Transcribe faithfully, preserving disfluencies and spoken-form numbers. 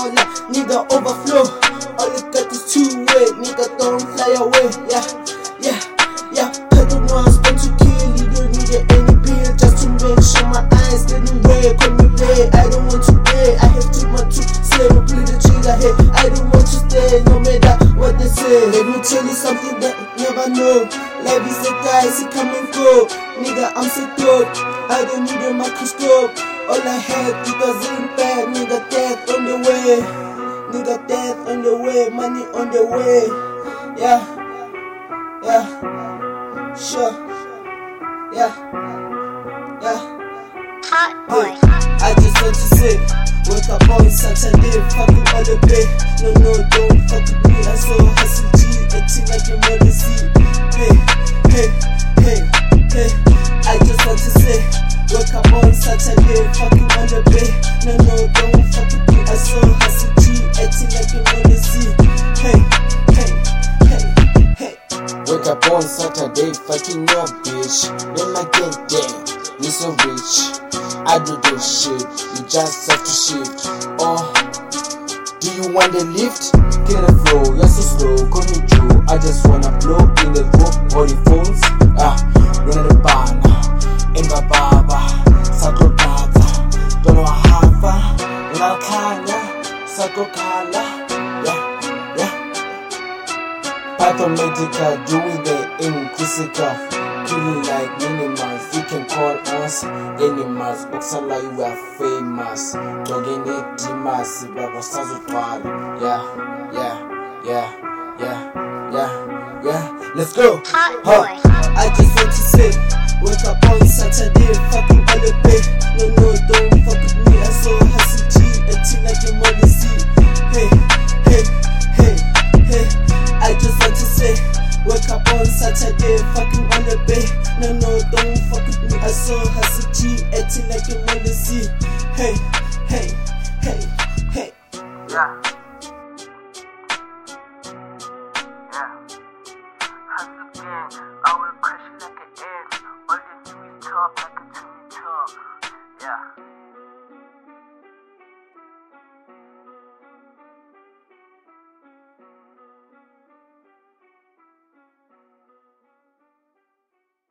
like nigga overflow. All you got is two way, nigga don't fly away. Yeah, yeah, yeah. Pedal no I'm spent to kill, you don't need any pill just to make sure my eyes didn't wear. Call me play, I don't want to play. I have too much to say, we play the trigger here. I don't want to stay, no matter what they say. Let me tell you something that you never know. Life is a dice, it come and go. Nigga, I'm so dope, I don't need a microscope. All I had, it wasn't bad. Nigga, death on the way. Nigga, death on the way. Money on the way. Yeah, yeah, sure. Yeah, yeah. Hot boy. I just want to say, wake up on Saturday, fucking all the day. No, no, don't fuck with me. I saw hustle G, acting like a mother see. Hey, hey, hey, hey. I just want to say, wake up on Saturday, fucking on the bay. No, no, don't fuck with me. I saw hustle G, acting like a mother see. Hey, hey, hey, hey. Wake up on Saturday, fucking your bitch. When I get there, you so rich. I do this shit, you just have to shift. Oh, do you want the lift? Get a flow, you're so slow, call me Joe. I just wanna blow in the rope, all the phones. Ah, run the banner, in the baba, Sacro Tata, don't know how, Nakana, Sacro Kala, yeah, yeah. Pathomedica, doing the inclusive. Feeling like minimals, you can call us animals. Oksala, you are famous. Dogging it, Dimas, Babasazu Twal. Yeah, yeah, yeah, yeah, yeah, yeah. Let's go. Hot boy. I just want to say, wake up on Saturday, fucking all the day. No, no, don't fuck with me. I saw hustle G, acting like a mother see. Hey, hey, hey, hey. I just want to say, wake up on Saturday, fucking on the bay. No, no, don't fuck with me. I saw hustle G, acting like a mother see. Hey, hey, hey, hey. Yeah. Yeah. Hustle gang, I will crush you like an egg. All you do is talk like